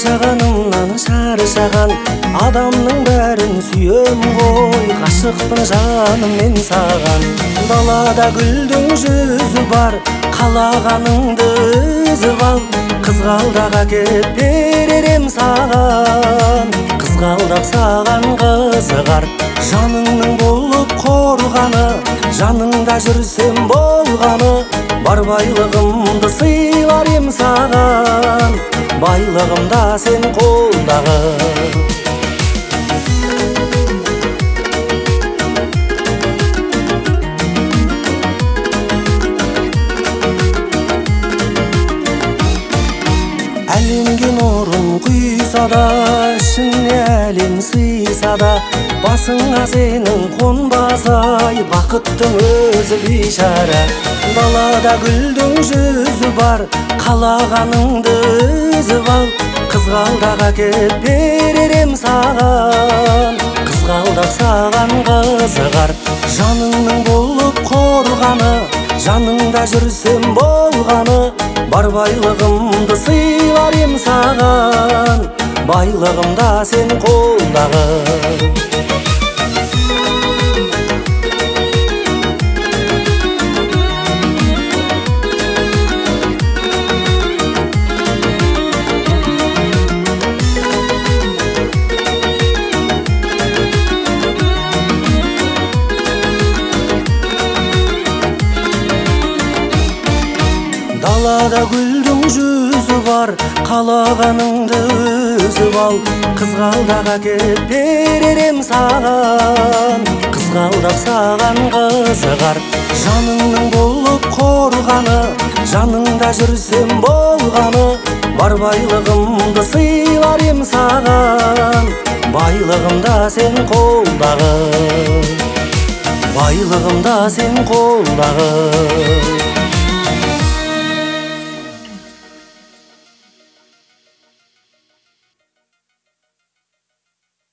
Жашаганымнан шаршаган адамның бәрін сүйем ғой. Ғашықпын жаным мен саған. Далада гүлдің жүзі бар, қалағаныңды үзіп ал. Қызғалдақ әкеп беререм саған. Қызғалдақ саған қызығар, жаныңның болып қорғаны. Жаныңда жүрсем болғаны, бар байлығымды сыйлар ем саған. Байлығымда сен қолдағы. Әлемге нұрын құйса да, ішіне әлем сыйса да, басыңа сенің қонбасай, бақыттың өзі бейшара. Далада гүлдің жүзі бар, қалағаныңды үзіп ал. Қызғалдақ әкеп беререм саған. Қызғалдақ саған қызығар, жаныңның болып қорғаны. Жаныңда жүрсем болғаны, бар байлығымды сыйлар ем саған. Байлығымда сен қолдағы. Далада гүлдің жүзі бар, қалағаныңды үзіп ал. Қызғалдақ әкеп беререм саған. Қызғалдақ саған қызығар, жаныңның болып қорғаны. Жаныңда жүрсем болғаны, бар байлығымды сыйлар ем саған. Байлығымда сен қолдағы. Байлығымда сен қолдағы.